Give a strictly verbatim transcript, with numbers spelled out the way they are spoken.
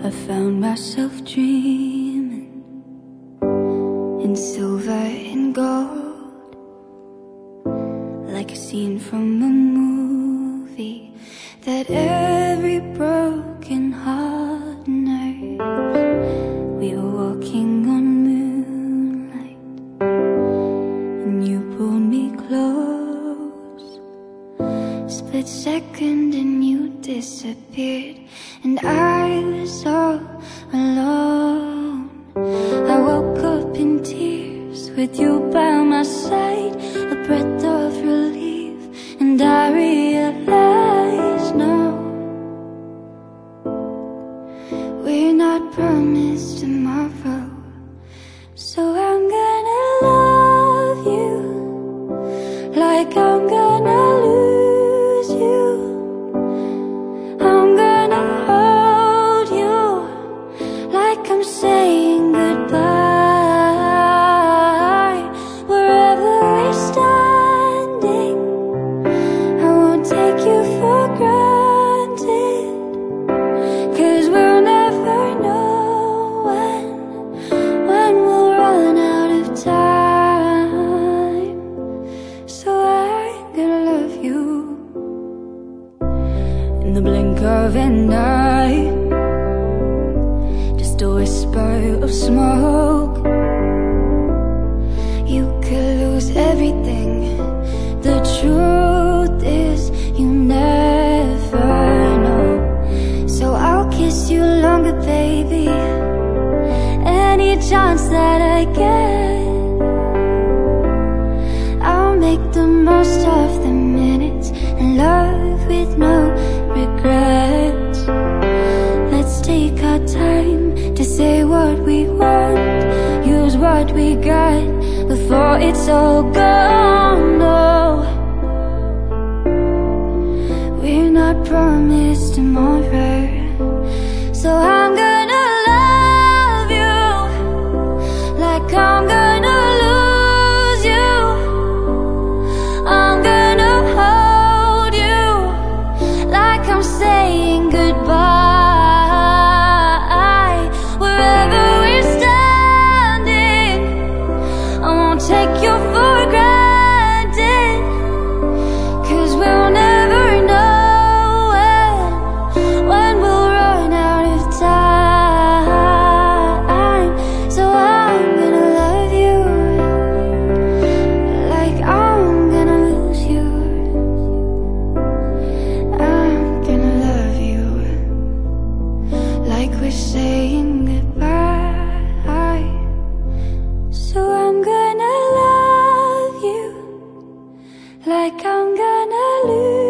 I found myself dreaming in silver and gold, like a scene from a movie that every broken heart knows. We were walking on moonlight and you pulled me close. Split second and you disappeared, and I was all alone. I woke up in tears with you by my side, a breath of relief, and I realized no, we're not promised tomorrow. So I'm gonna love you like I'm gonna lose you. I'm gonna hold you like I'm saying goodbye. Wherever we're standing, I won't take you for granted, 'cause we'll never know when, when we'll run out of time. So I'm gonna love you in the blink of an eye, just a whisper of smoke. You could lose everything. The truth is you never know. So I'll kiss you longer, baby, any chance that I get. I'll make the most of the minutes and love with no regrets. Let's take our time to say what we want, use what we got before it's all gone. No, we're not promised tomorrow. So I'm gonna love you like I'm gonna lose you. I'm gonna hold you like I'm saying goodbye. Wherever we're standing, I won't take you for granted, 'cause we'll never know when, when we'll run out of time. So I'm gonna love you like I'm gonna lose you. I'm gonna love you like we're saying goodbye. So I'm gonna love you like I'm gonna lose